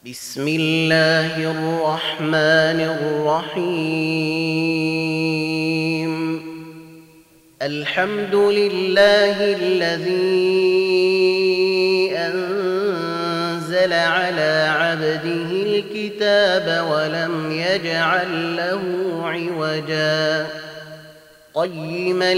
بسم الله الرحمن الرحيم. الحمد لله الذي أنزل على عبده الكتاب ولم يجعل له عوجا قيما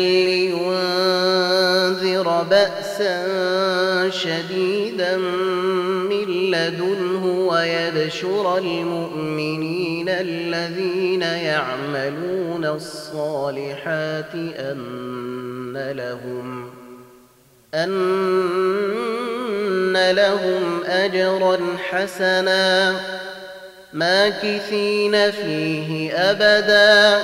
لينذر بأسا شديدا من لدنه ويبشر المؤمنين الذين يعملون الصالحات أن لهم أجرا حسنا ماكثين فيه أبدا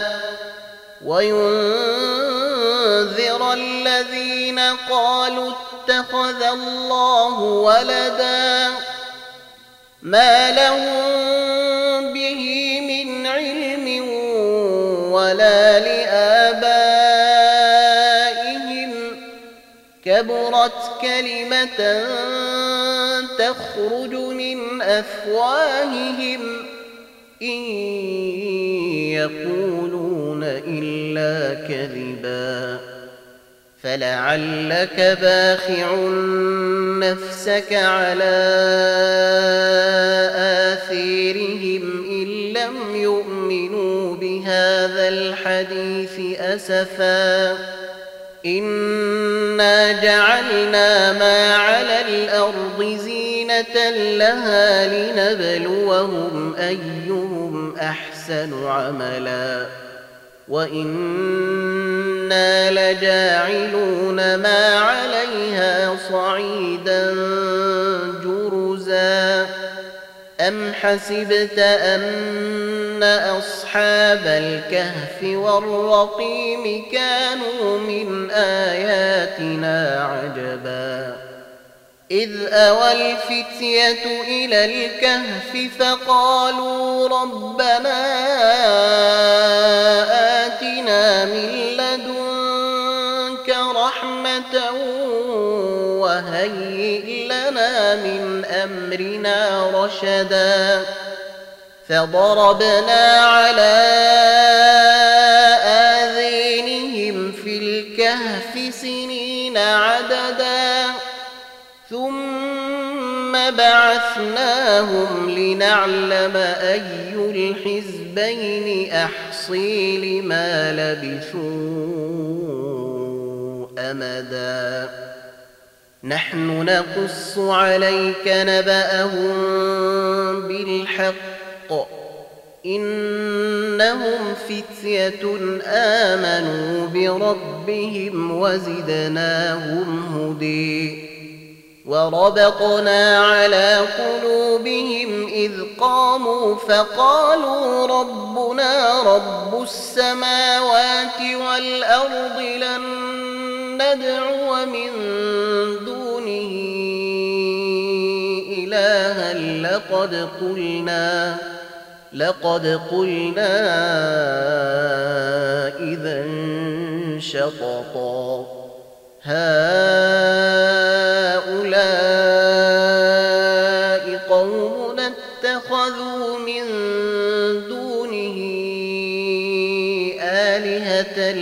وينذر الذين قالوا اتخذ الله ولدا ما لهم به من علم ولا لآبائهم كبرت كلمة تخرج من أفواههم إن يقولون إلا كذبا فلعلك باخع نفسك على آثارهم إن لم يؤمنوا بهذا الحديث أسفا إنا جعلنا ما على الأرض زينة لها لنبلوهم أيهم أحسن عملا وإنا لجاعلون ما عليها صعيدا جرزا أم حسبت أن أصحاب الكهف والرقيم كانوا من آياتنا عجبا إذ أوى الفتية إلى الكهف فقالوا ربنا آتنا من لدنك رحمة وهيئ لنا من أمرنا رشدا فضربنا على آذانهم في الكهف سنين عددا ثم بعثناهم لنعلم أي الحزبين أحصي لما لبثوا أمدا نحن نقص عليك نبأهم بالحق إنهم فتية آمنوا بربهم وزدناهم هدى وربطنا على قلوبهم إذ قاموا فقالوا ربنا رب السماوات والأرض لن ندعو من دونه إلها لقد قلنا إذا شططا هؤلاء قوم اتخذوا من دونه آلهة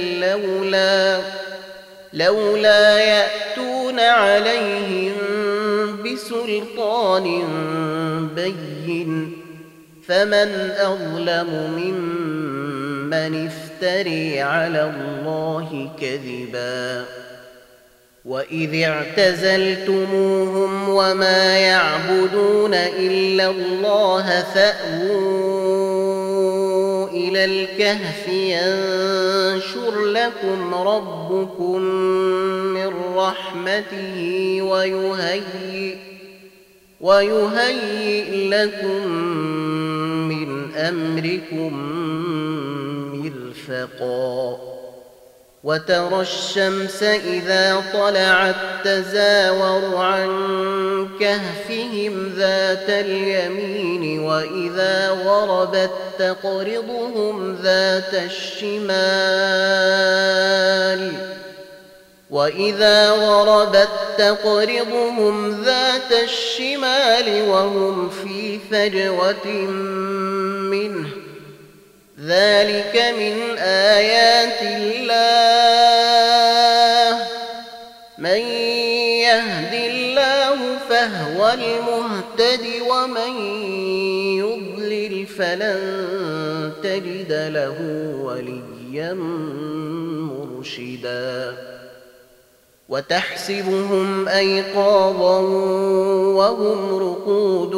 لولا يأتون عليهم بسلطان بين فمن أظلم ممن افتري على الله كذبا وإذ اعتزلتموهم وما يعبدون إلا الله فأووا إلى الكهف ينشر لكم ربكم من رحمته ويهيئ لكم من أمركم مرفقا وترى الشمس إذا طلعت تزاور عن كهفهم ذات اليمين وإذا غربت تقرضهم ذات الشمال وإذا غربت تقرضهم ذات الشمال وهم في فجوة منه ذلك من آيات الله من يهد الله فهو المهتد ومن يضلل فلن تجد له وليا مرشدا وتحسبهم أيقاظا وهم رقود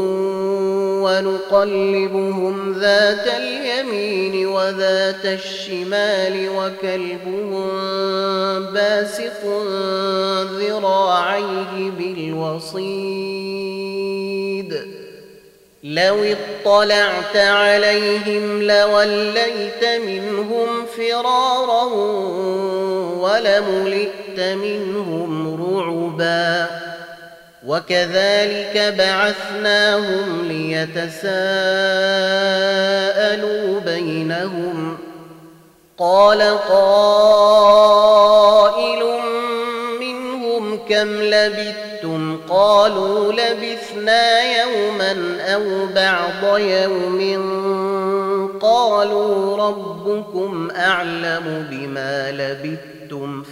ونقلبهم ذات اليمين وذات الشمال وكلبهم باسط ذراعيه بالوصيد لو اطلعت عليهم لوليت منهم فرارا ولملئت منهم رعبا وكذلك بعثناهم ليتساءلوا بينهم قال قائل منهم كم لبثتم قالوا لبثنا يوما أو بعض يوم قالوا ربكم أعلم بما لبثتم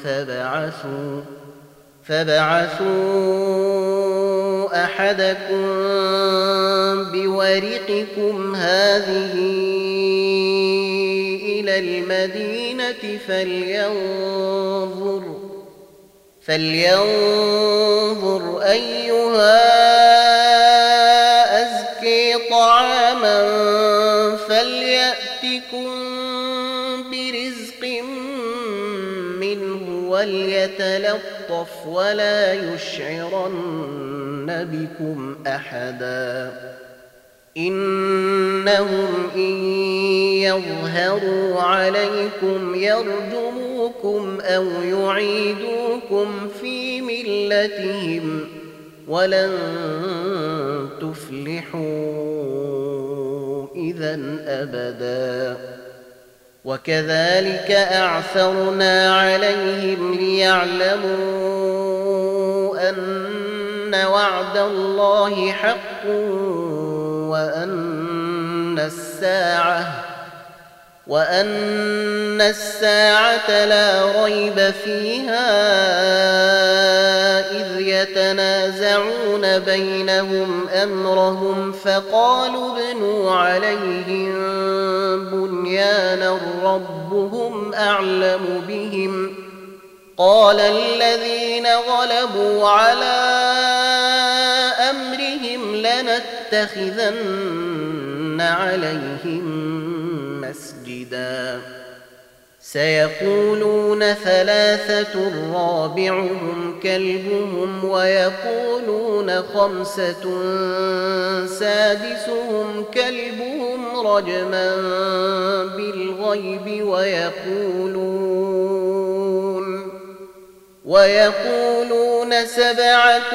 فابعثوا أحدكم بورقكم هذه إلى المدينة فلينظر أيها أزكي طعاما فليأتكم برزق منه وليتلطف ولا يشعرن بكم أحدا إنهم إن يظهروا عليكم يرجموكم أو يعيدوكم في ملتهم ولن تفلحوا إذا أبدا وكذلك أعثرنا عليهم ليعلموا أن وعد الله حق وأن الساعة لا ريب فيها إذ يتنازعون بينهم أمرهم فقالوا ابنوا عليهم بنيانا ربهم أعلم بهم قال الذين غلبوا على أمرهم لنتخذن عليهم مسجدا سيقولون ثلاثة رابعهم كلبهم ويقولون خمسة سادسهم كلبهم رجما بالغيب ويقولون سبعة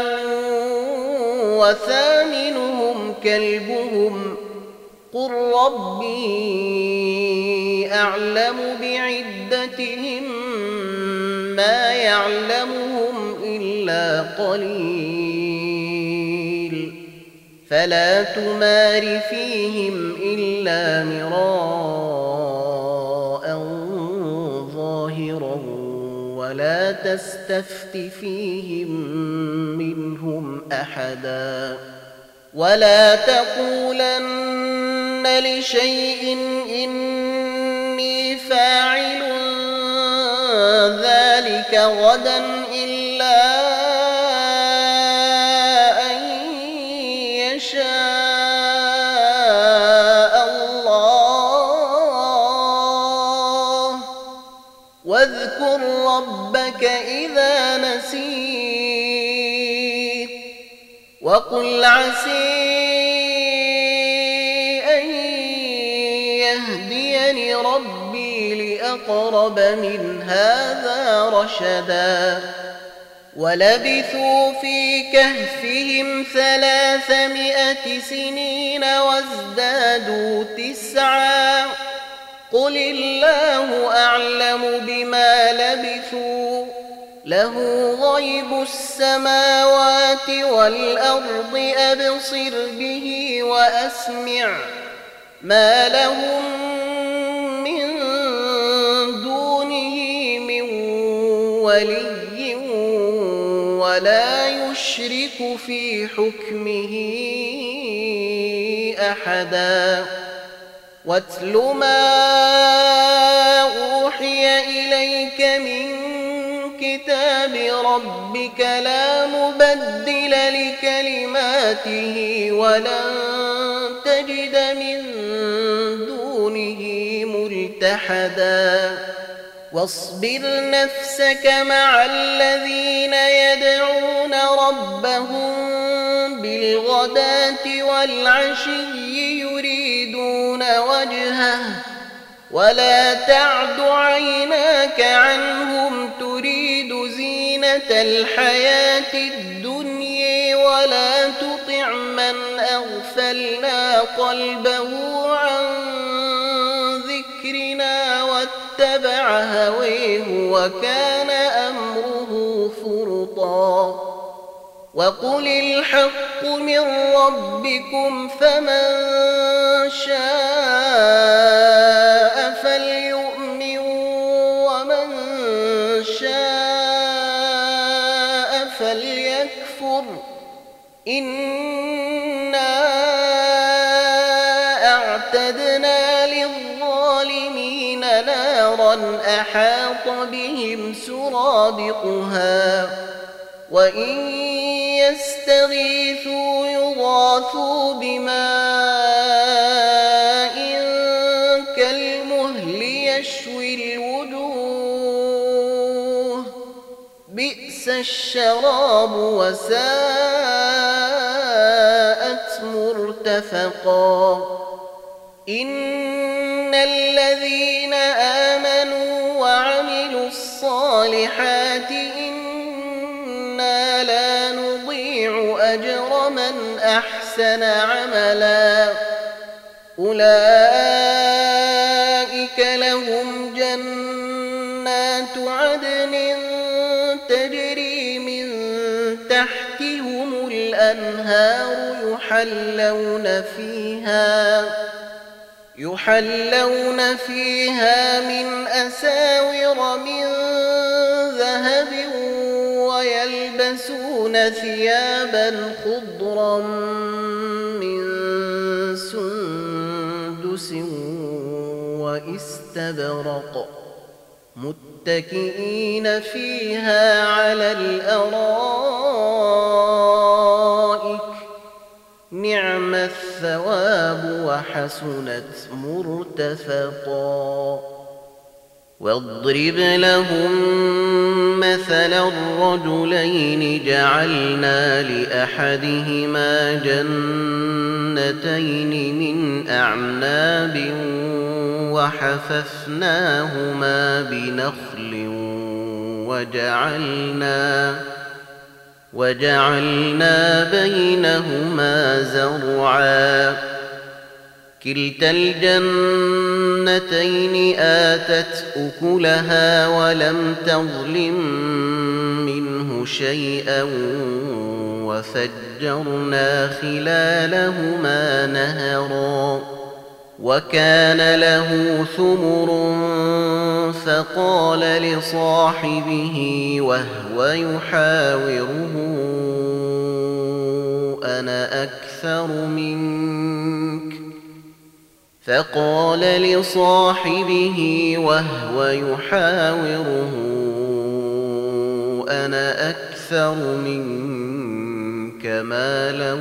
وثامنهم كلبهم قل ربي أعلم بعدتهم ما يعلمهم إلا قليل فلا تمار فيهم إلا مراء ظاهرا ولا تستفت فيهم منهم أحدا ولا تقولن لشيء إني فاعل ذلك غدا إلا أن يشاء الله واذكر ربك إذا نسيت وقل عسى أن يهديني ربي لأقرب من هذا رشدا ولبثوا في كهفهم 300 سنين وازدادوا 9 قل الله أعلم بما لبثوا له غيب السماوات والأرض أبصر به وأسمع ما لهم من دونه من ولي ولا يشرك في حكمه أحدا واتل ما أوحي إليك من كتاب ربك لا مبدل لكلماته ولن تجد من دونه ملتحدا واصبر نفسك مع الذين يدعون ربهم بالغداة والعشي يريدون وجهه ولا تعد عيناك عنهم تريد زينة الحياة الدنيا ولا تطع من أغفلنا قلبه عن ذكرنا واتبع هويه وكان أمره فرطا وقل الحق من ربكم فمن شاء فليؤمن ومن شاء فليكفر إنا أعتدنا للظالمين نارا أحاط بهم سرادقها وإن يستغيثوا يغاثوا بماء كالمهل يشوي الوجوه بئس الشراب وساءت مرتفقا إن الذين آمنوا وعملوا الصالحات إنا لا نضيع أجر من أحسن عملا أولئك لهم جنات عدن تجري من تحتهم الأنهار يحلون فيها من أساور من ذهب ويلبسون ثيابا خضرا من سندس واستبرق متكئين فيها على الأرائك نعم الثواب وحسنت مرتفقا واضرب لهم مثلا الرجلين جعلنا لأحدهما جنتين من أعناب وحففناهما بنخل وجعلنا بينهما زرعا كلتا الجنتين آتت أكلها ولم تظلم منه شيئا وفجرنا خلالهما نهرا وكان له ثمر فقال لصاحبه وهو يحاوره أنا أكثر منك مالا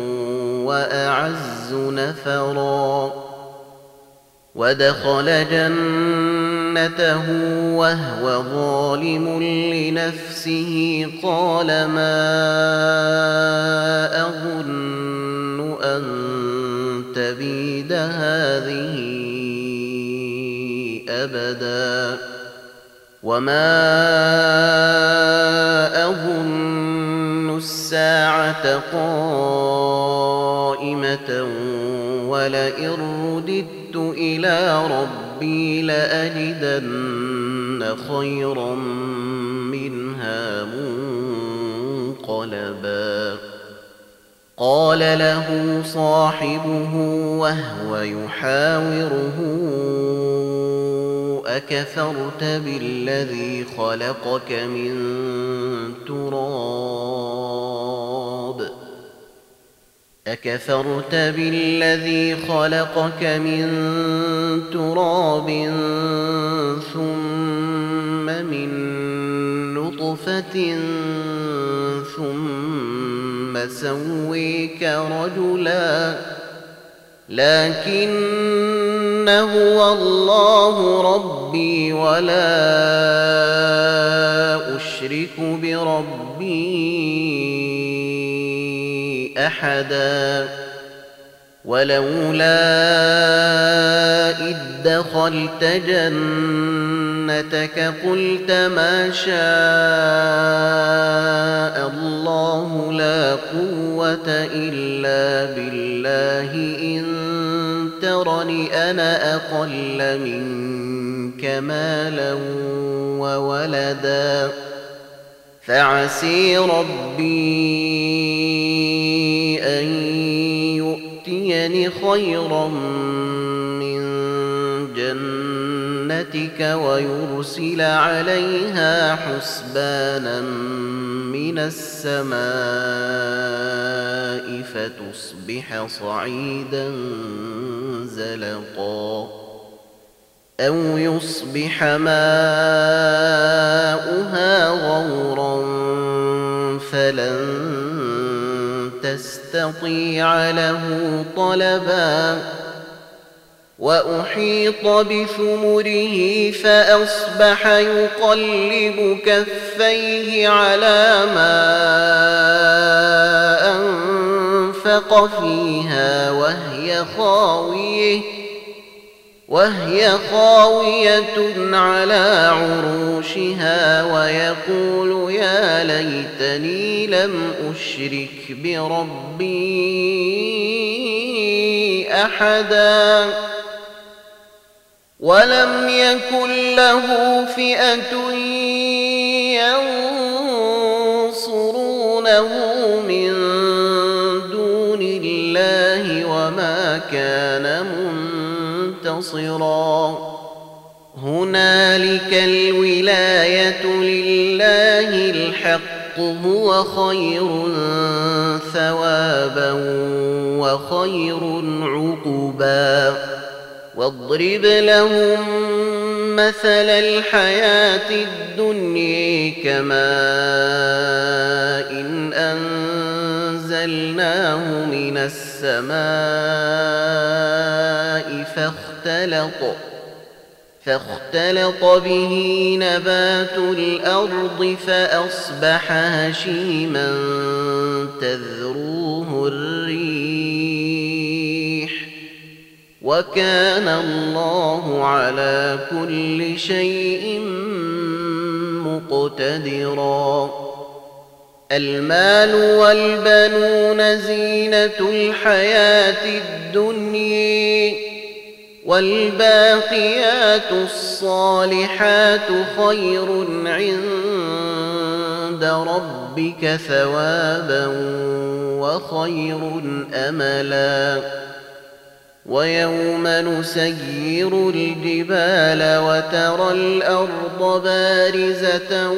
وأعز نفرا ودخل جنته وهو ظالم لنفسه قال ما أظن أن تبيد هذه أبدا وما أظن الساعة قائمة ولئن رددت إلى ربي لأجدن خيرا منها منقلبا قال له صاحبه وهو يحاوره أكفرت بالذي خلقك من تراب ثم من نطفة ثم سويك رجلا لكن هو الله ربي ولا أشرك بربي أحدا ولولا إذ دخلت جنتك قلت ما شاء الله لا قوة إلا بالله إن ترني أنا أقل منك مالا وولدا فعسي ربي أن يؤتيني خيرا من جنتك ويرسل عليها حسبانا من السماء فتصبح صعيدا زلقا أو يصبح ماؤها غورا فلن تستطيع له طلبا وأحيط بثمره فأصبح يقلب كفيه على ما أنفق فيها وهي خاوية على عروشها ويقول يا ليتني لم أشرك بربي أحدا ولم يكن له فئة ينصرونه من دون الله وما كان منتصرا هنالك الولاية لله الحق هو خير ثوابا وخير عقبا واضرب لهم مثل الحياة الدنيا كماء إن أنزلناه من السماء فاختلط به نبات الأرض فأصبح هشيما تذروه الريح وكان الله على كل شيء مقتدرا المال والبنون زينة الحياة الدنيا والباقيات الصالحات خير عند ربك ثوابا وخير أملا ويوم نسير الجبال وترى الأرض بارزة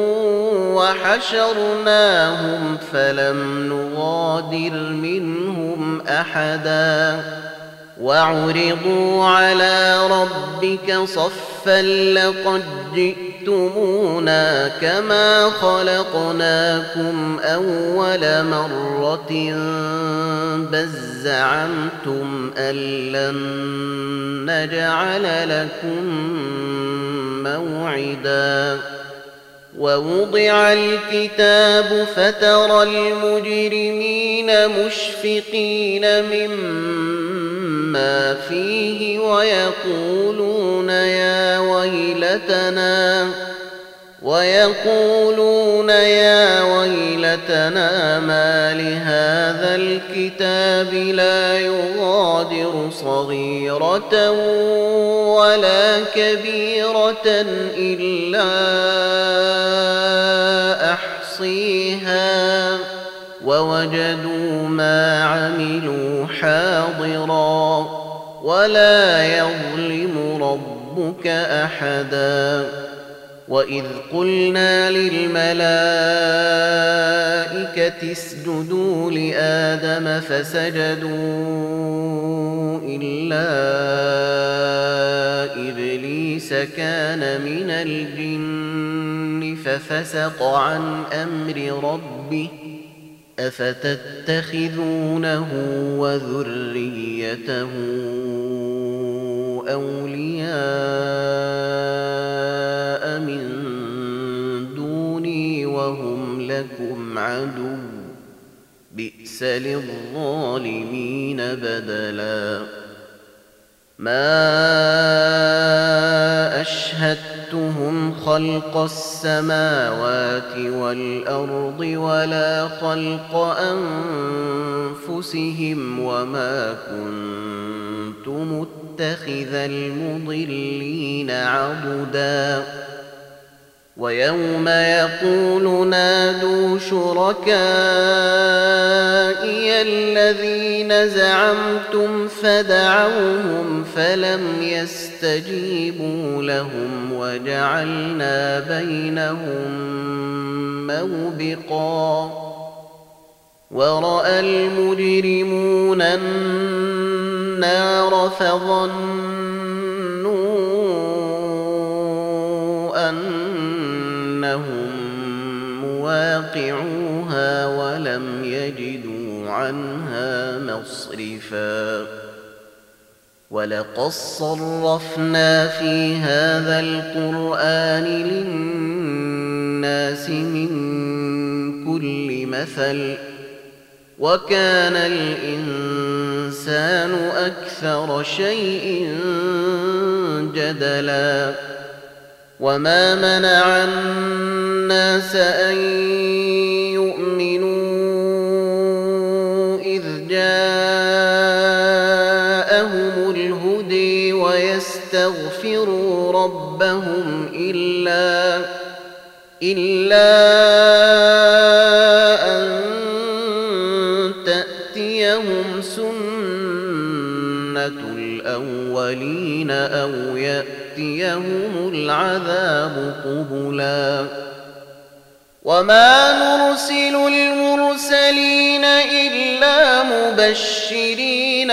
وحشرناهم فلم نغادر منهم أحدا وعرضوا على ربك صفا لقد جئتمونا كما خلقناكم أول مرة بل زعمتم أن لن نجعل لكم موعدا ووضع الكتاب فترى المجرمين مشفقين مما فيه ويقولون ويقولون يا ويلتنا ما لهذا الكتاب لا يغادر صغيرة ولا كبيرة إلا أحصيها ووجدوا ما عملوا حاضرا ولا يظلم ربك أحدا وإذ قلنا للملائكة اسجدوا لآدم فسجدوا إلا إبليس كان من الجن ففسق عن أمر ربه أفتتخذونه وذريته أولياء من دوني وهم لكم عدو بئس للظالمين بدلا ما أشهدتهم خلق السماوات والأرض ولا خلق أنفسهم وما كنت متخذ المضلين عضدا ويوم يقول نادوا شركائي الذين زعمتم فدعوهم فلم يستجيبوا لهم وجعلنا بينهم موبقا ورأى المجرمون النار فظنوا أنهم مواقعوها ولم يجدوا عنها مصرفا ولقد صرفنا في هذا القرآن للناس من كل مثل وكان الإنسان أكثر شيء جدلا وما منع الناس أن يؤمنوا إذ جاءهم الهدى ويستغفروا ربهم إلا أن تأتيهم سنة الأولين أو يأتيهم العذاب قبلا وما نرسل المرسلين إلا مبشرين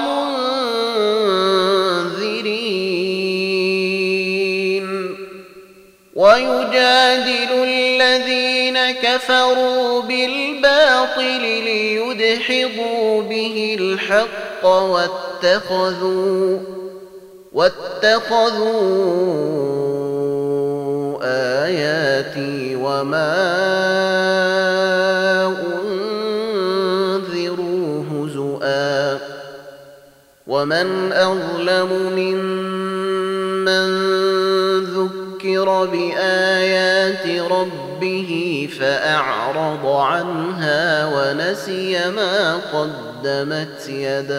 ومنذرين ويجادل الذين كفروا بالباطل ليدحضوا به الحق واتخذوا آياتي وما أنذروا هزؤا ومن أظلم ممن ذكر بآيات ربه فأعرض عنها ونسي ما قدمت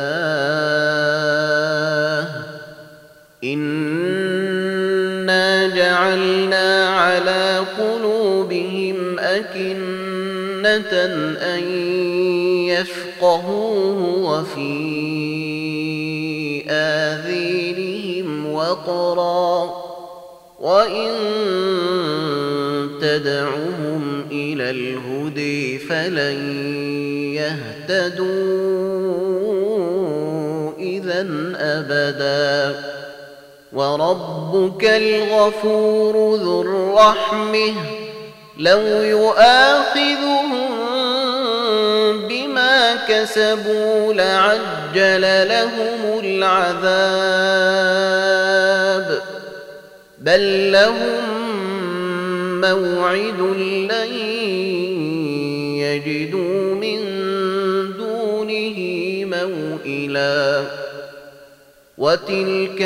يداه إنا جعلنا على قلوبهم أكنة أن يفقهوه وفي آذانهم وقرا وإن تدعهم إلى الهدى فلن يهتدوا إذا أبدا وربك الغفور ذو الرحمة لو يؤاخذهم بما كسبوا لعجل لهم العذاب بل لهم موعد لن يجدوا من دونه موئلا وتلك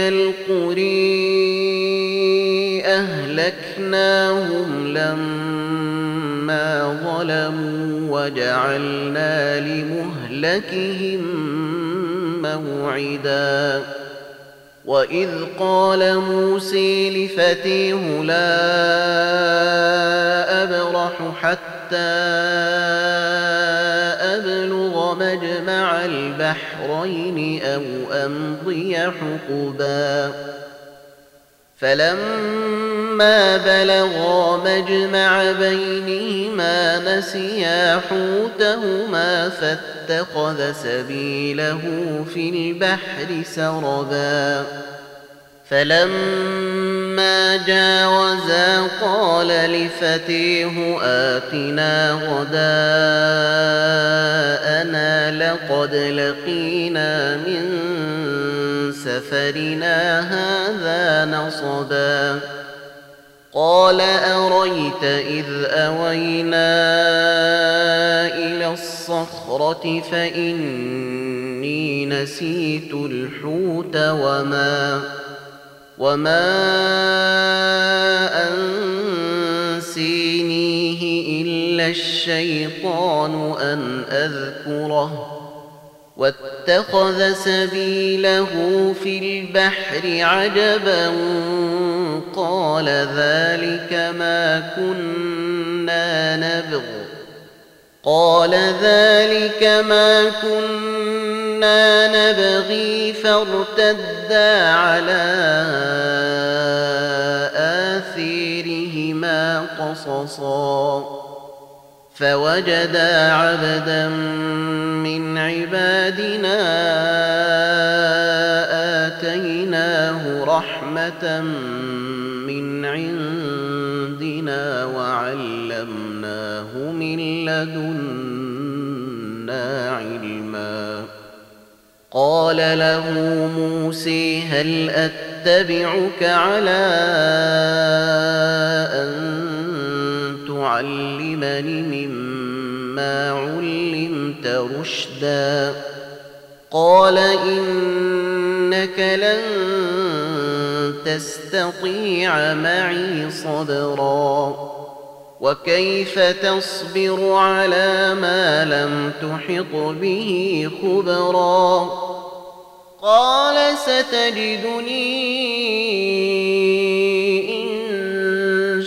القرى أهلكناهم لما ظلموا وجعلنا لمهلكهم موعدا وإذ قال موسى لفتيه لا أبرح حتى أبلغ مجمع البحرين أو أمضي حقبا فلما بلغا مجمع بينهما نسيا حوتهما فاتخذ سبيله في البحر سربا فلما جاوزا قال لفتيه آتنا غداءنا لقد لقينا من سفرنا هذا نصبا قال أريت إذ أوينا إلى الصخرة فإني نسيت الحوت وما أنسينيه إلا الشيطان أن أذكره واتخذ سبيله في البحر عجبا قال ذلك ما كنا نبغي فارتدا على آثارهما قصصا فوجدا عبدا من عبادنا آتيناه رحمة من عندنا وعلمناه من لدنا علما قال له موسى هل أتبعك على أن تعلمني مما علمت رشدا قال إنك لن تستطيع معي صبرا وكيف تصبر على ما لم تحط به خبرا قال ستجدني إن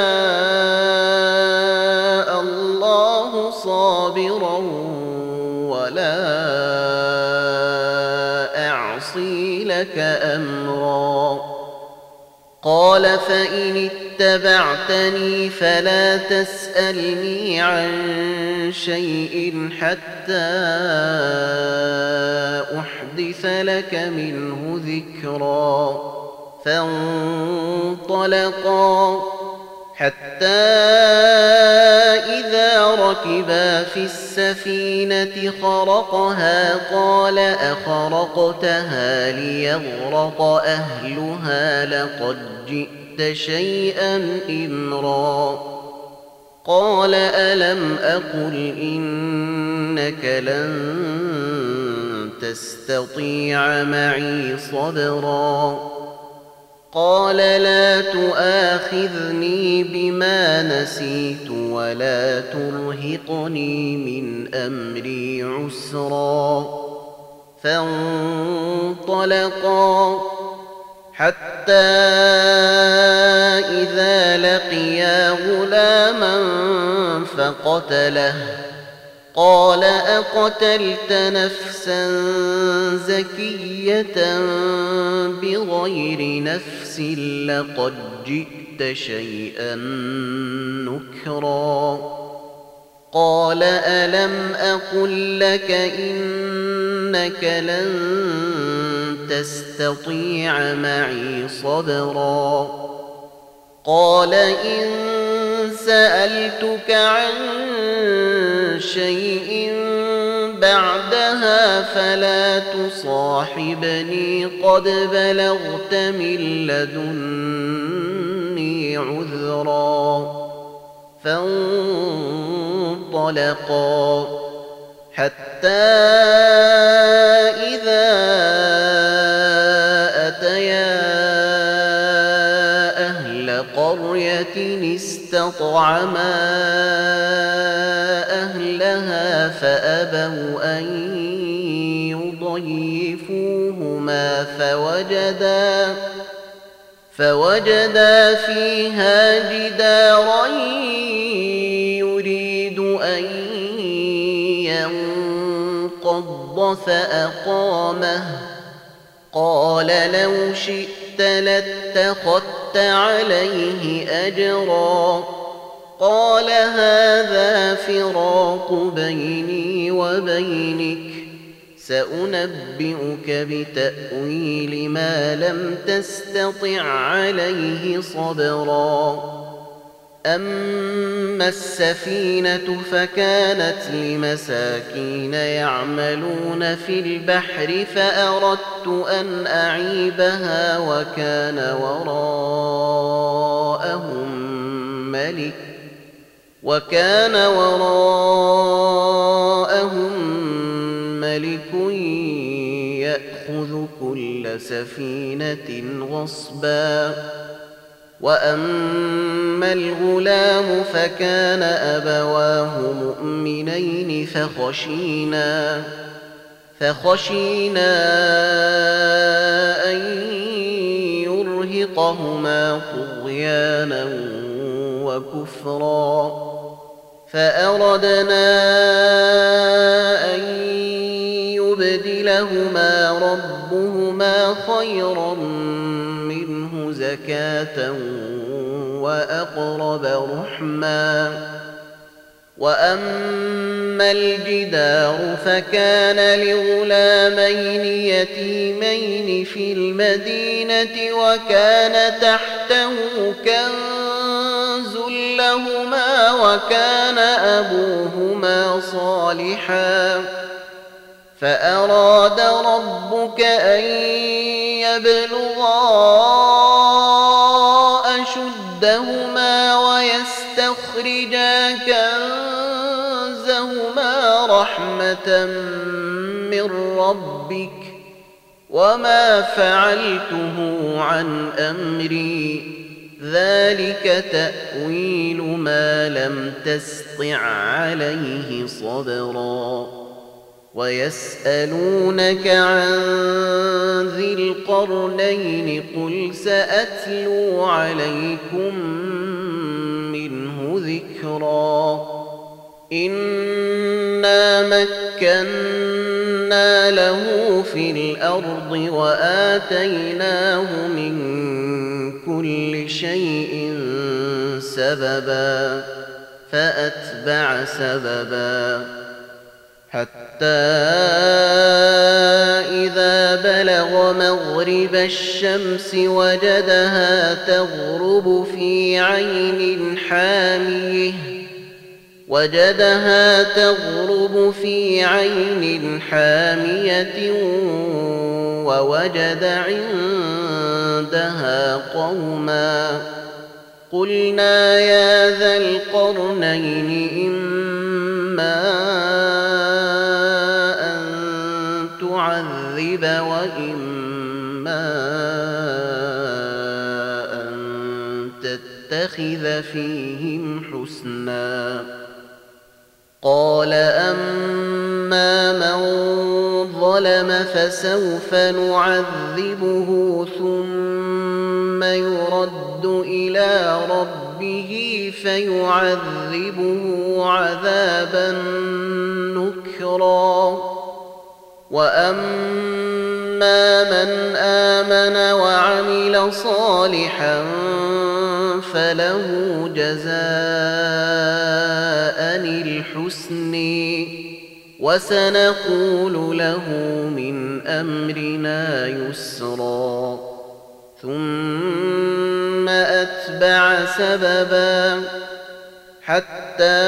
شاء الله صابرا ولا أعصي لك أمرا قال فإن اتبعتني فلا تسألني عن شيء حتى أحدث لك منه ذكرا فانطلقا حتى إذا ركبا في السفينة خرقها قال أخرقتها ليغرق أهلها لقد جئت شيئا إمرا قال ألم أقل إنك لن تستطيع معي صبرا قال لا تؤاخذني بما نسيت ولا ترهقني من أمري عسرا فانطلقا حتى إذا لقيا غلاما فقتله قال أقتلت نفسا زكية بغير نفس لقد جئت شيئا نكرا قال ألم أقل لك إنك لن تستطيع معي صبرا قال إن سألتك عن شيء بعدها فلا تصاحبني قد بلغت من لدني عذرا فانطلقا حتى إذا قرية استطعما أهلها فأبوا أن يضيفوهما فوجدا فيها جدارا يريد أن ينقض فأقامه قال لو شئت لاتخذت عليه أجرا قال هذا فراق بيني وبينك سأنبئك بتأويل ما لم تستطع عليه صبرا أما السفينة فكانت لمساكين يعملون في البحر فأردت أن أعيبها وكان وراءهم ملك يأخذ كل سفينة غصبا وأما الغلام فكان أبواه مؤمنين فخشينا أن يرهقهما طغيانا وكفرا فأردنا أن يبدلهما ربهما خيرا منه زكاة وأقرب رحما وأما الجدار فكان لغلامين يتيمين في المدينة وكان تحته كنز لهما وكان أبوهما صالحا فأراد ربك أن يبلغا أشدهما ويستخرجا كنزهما رحمة من ربك وما فعلته عن أمري ذلك تأويل ما لم تسطع عليه صبرا ويسألونك عن ذي القرنين قل سأتلو عليكم منه ذكرا إنا مكنا له في الأرض وآتيناه من كل شيء سببا فأتبع سببا حتى إذا بلغ مغرب الشمس وجدها تغرب في عين حامية ووجد عندها قوما قلنا يا ذا القرنين إما أن تعذب وإما أن تتخذ فيهم حسنا قال أما من ظلم فسوف نعذبه ثم يرد إلى ربه فيعذبه عذابا نكرا وأما من آمن وعمل صالحا فله جزاء الحسن وسنقول له من أمرنا يسرا ثم أتبع سببا حتى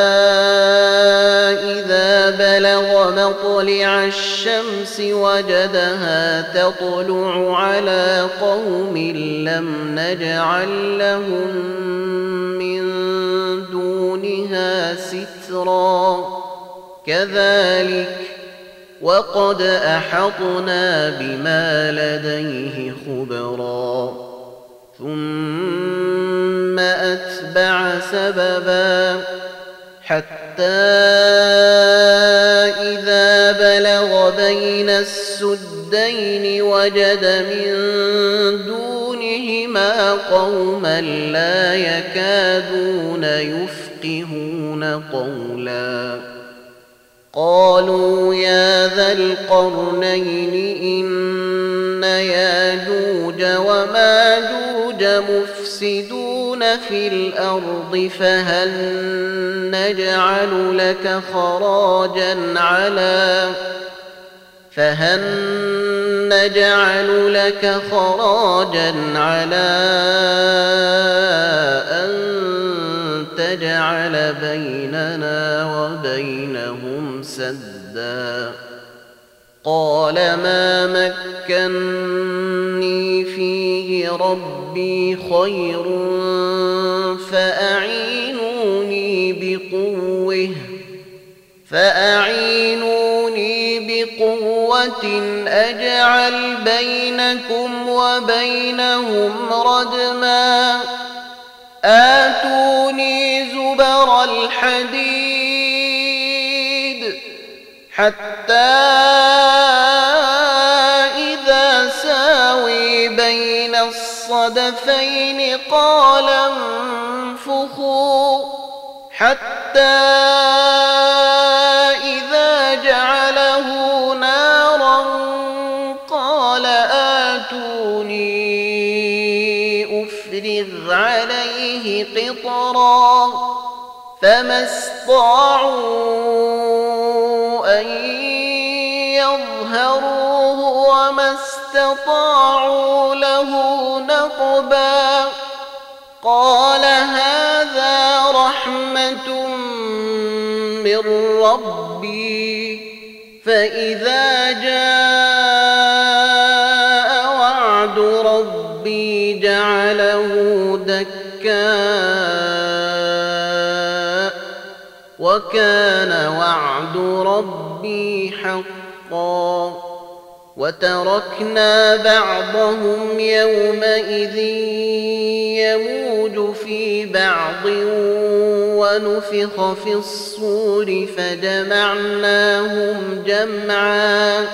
إذا بلغ مطلع الشمس وجدها تطلع على قوم لم نجعل لهم من دونها سترا كذلك وقد أحطنا بما لديه خبرا ثم أتبع سببا حتى إذا بلغ بين السدين وجد من دونهما قوما لا يكادون يفقهون قولا قالوا يا ذا القرنين إن ياجوج وماجوج مفسدون في الأرض فهل نجعل لك خراجا على أن تجعل بيننا وبينهم سدا قال ما مكني فيه ربي خير فأعينوني بقوة أجعل بينكم وبينهم ردما آتوني زبر الحديد حتى إذا ساوي بين الصدفين قال انفخوا حتى إذا جعله نارا قال آتوني أفرغ عليه قطرا فما استطاعوا أن يظهروه وما استطاعوا له نقبا قال هذا رحمة من ربي فإذا جاء وعد ربي جعله دكاء وكان وعد ربي حقا وتركنا بعضهم يومئذ يموج في بعض ونفخ في الصور فجمعناهم جمعا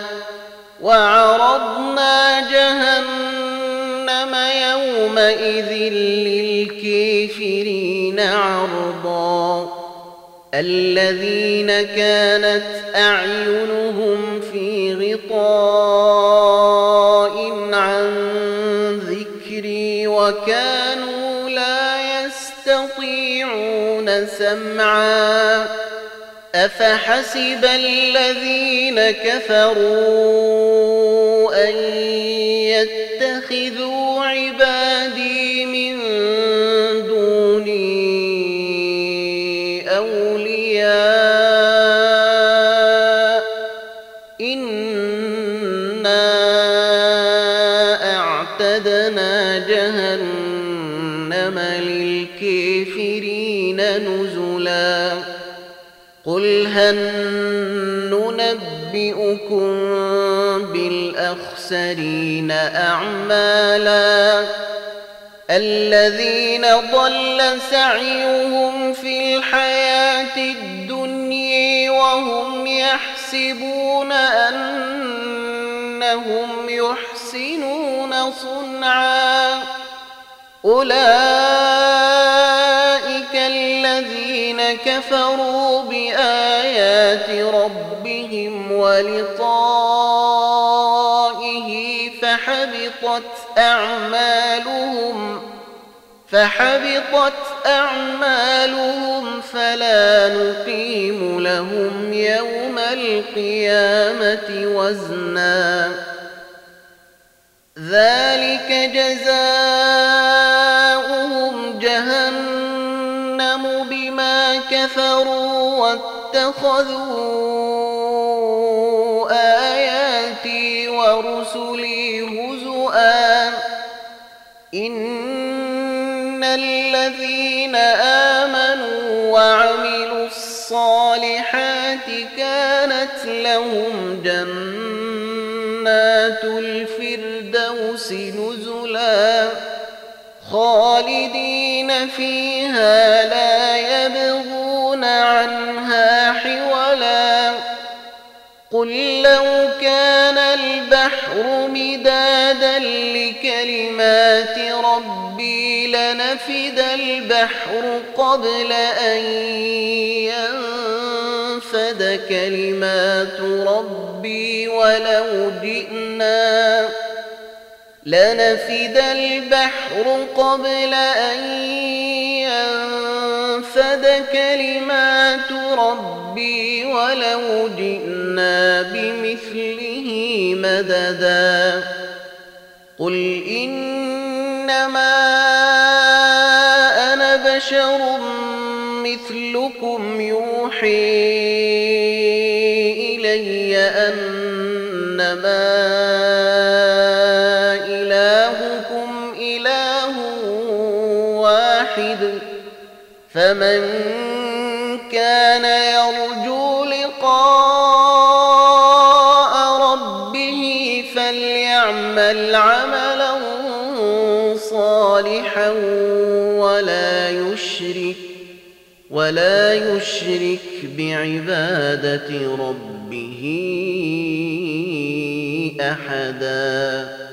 وعرضنا جهنم يومئذ للكافرين عرضا الذين كانت أعينهم في غطاء عن ذكري وكانوا لا يستطيعون سمعا أفحسب الذين كفروا أن يتخذوا عبادي من دوني أولياء إنا أعتدنا جهنم للكافرين نزلا قل هل ننبئكم بالأخسرين أعمالا الذين ضل سعيهم في الحياة الدنيا وهم يحسبون أنهم يحسنون صنعا أولئك الذين كفروا بآيات ربهم ولقائه فحبطت أعمالهم فلا نقيم لهم يوم القيامة وزنا ذلك جزاؤهم جهنم بما كفروا واتخذوا آياتي ورسلي هزؤا إن الذين آمنوا وعملوا الصالحات كانت لهم جنات الفردوس نزلا خالدين فيها لا يبغون عنها حولا قل لو كان البحر مدادا لكلمات ربي لنفد البحر قبل أن ينفد كلمات ربي ولو جئنا بمثله مددا قل إنما أنا بشر مثلكم يوحي إلي أنما إلهكم إله واحد فمن كان يرجو لقاء ربه فليعمل عملا صالحا ولا يشرك بعبادة ربه أحدا.